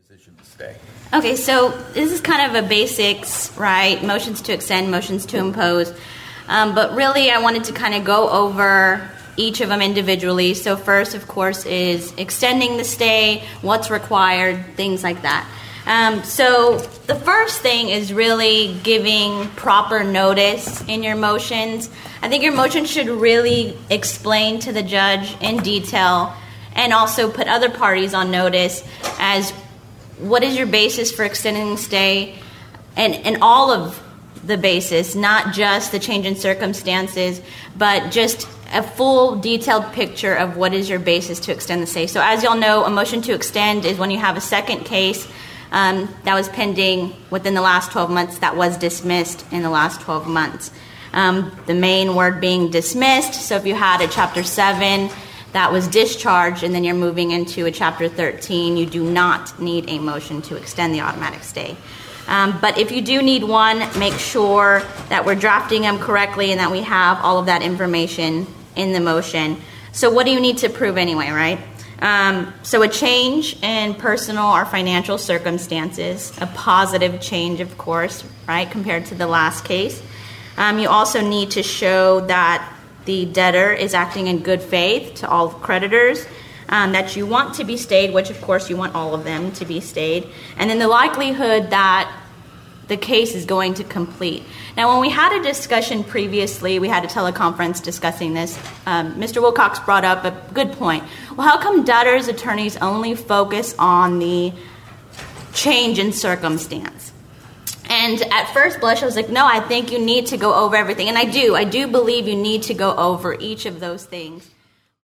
position to stay? Okay, so this is kind of a basics, right? Motions to extend, motions to impose. But really, I wanted to kind of go over each of them individually. So first, of course, is extending the stay, what's required, things like that. So the first thing is really giving proper notice in your motions. I think your motion should really explain to the judge in detail and also put other parties on notice as what is your basis for extending the stay and all of the basis, not just the change in circumstances, but just a full detailed picture of what is your basis to extend the stay. So as y'all know, a motion to extend is when you have a second case that was pending within the last 12 months that was dismissed in the last 12 months. The main word being dismissed. So if you had a Chapter 7 that was discharged and then you're moving into a Chapter 13, you do not need a motion to extend the automatic stay. But if you do need one, make sure that we're drafting them correctly and that we have all of that information in the motion. So what do you need to prove anyway, right? So a change in personal or financial circumstances, a positive change, of course, right, compared to the last case. You also need to show that the debtor is acting in good faith to all creditors, that you want to be stayed, which of course you want all of them to be stayed, and then the likelihood that the case is going to complete. Now, when we had a discussion previously, we had a teleconference discussing this, Mr. Wilcox brought up a good point. Well, how come debtors' attorneys only focus on the change in circumstance? And at first blush, I was like, no, I think you need to go over everything. And I do believe you need to go over each of those things.